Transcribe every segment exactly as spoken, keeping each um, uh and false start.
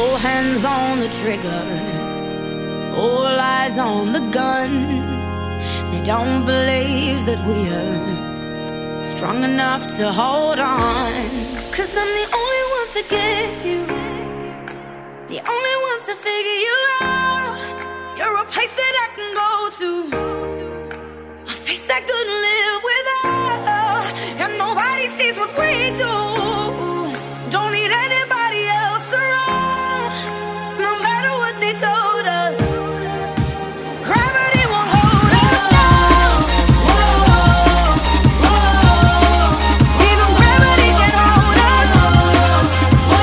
All hands on the trigger, all eyes on the gun. They don't believe that we're strong enough to hold on. Cause I'm the only one to get you, the only one to figure you out. You're a place that I can go to, a face I couldn't live without. And nobody sees what we do. Don't need anybody else around. No matter what they told us, gravity won't hold us down. Whoa, whoa. Even gravity can hold us. Whoa,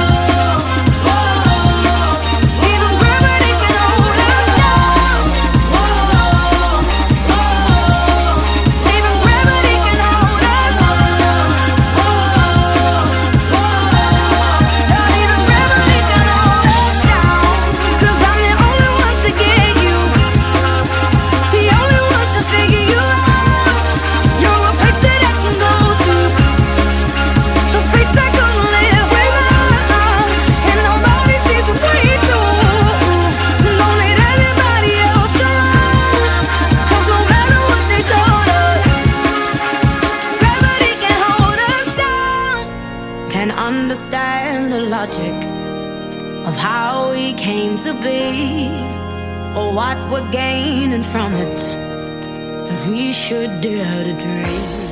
whoa. Even gravity can hold us down. Whoa, whoa. Even gravity can hold us. Whoa, whoa. Not even gravity can hold us down. Cause I'm the only one to get you, the only one to figure you out. You're a place that I can go to, a place I couldn't live without. And nobody sees what we do. Don't need anybody else around. Cause no matter what they told us, gravity can hold us down. Can understand the logic of how we came to be, or what we're gaining from it, that we should dare to dream.